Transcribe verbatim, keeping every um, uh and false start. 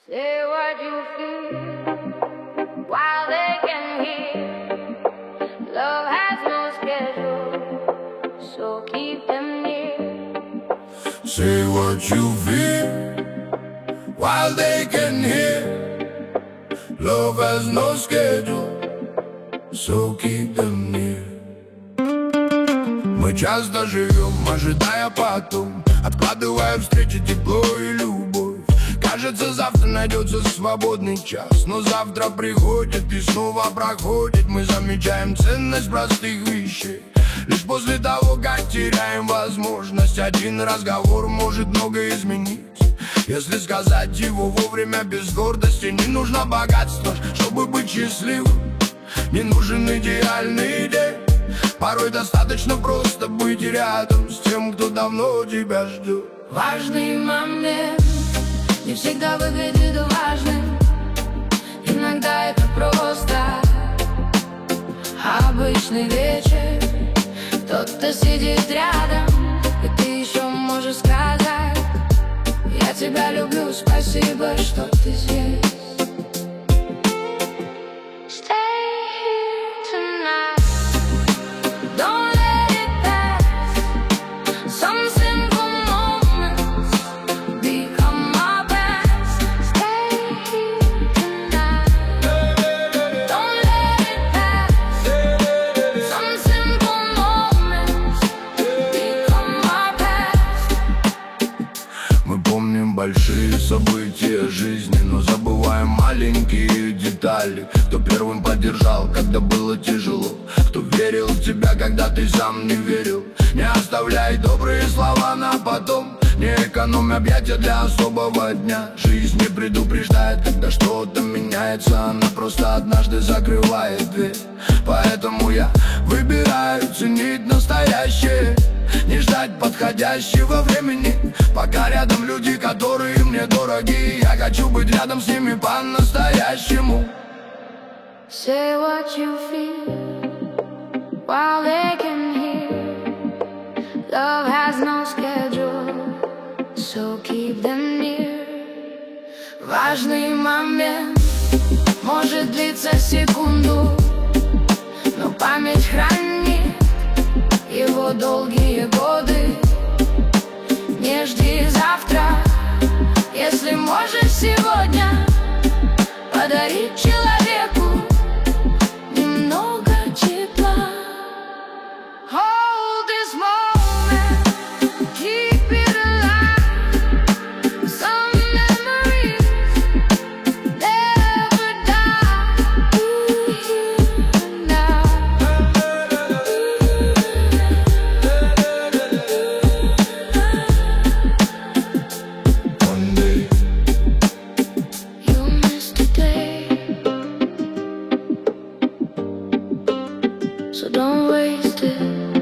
Say what you feel while they can hear. Love has no schedule, so keep them near. Say what you feel while they can hear. Love has no schedule, so keep them near. Мы часто живем, ожидая потом, откладывая встречи, тепло и любовь. Кажется, завтра найдется свободный час, но завтра приходит и снова проходит. Мы замечаем ценность простых вещей лишь после того, как теряем возможность. Один разговор может многое изменить, если сказать его вовремя без гордости. Не нужно богатство, чтобы быть счастливым, не нужен идеальный день. Порой достаточно просто быть рядом с тем, кто давно тебя ждет. Важный момент не всегда выглядит важным. Иногда это просто обычный вечер. Кто-то сидит рядом, и ты еще можешь сказать: я тебя люблю, спасибо, что ты здесь. Большие события жизни, но забываем маленькие детали. Кто первым поддержал, когда было тяжело, кто верил в тебя, когда ты сам не верил. Не оставляй добрые слова на потом, не экономь объятия для особого дня. Жизнь не предупреждает, когда что-то меняется, она просто однажды закрывает дверь. Поэтому я выбираю ценить настоящее, не ждать подходящего времени, пока рядом люди, которые мне дороги. Я хочу быть рядом с ними по-настоящему. Say what you feel while they can hear. Love has no schedule, so keep them near. Важный момент может длиться секунду, но память хранит его долгие годы. Не жди завтра, если можешь сегодня подарить человеку немного тепла. Hold this moment, keep it alive. Some memories never die. Now one day you missed a day, so don't waste it.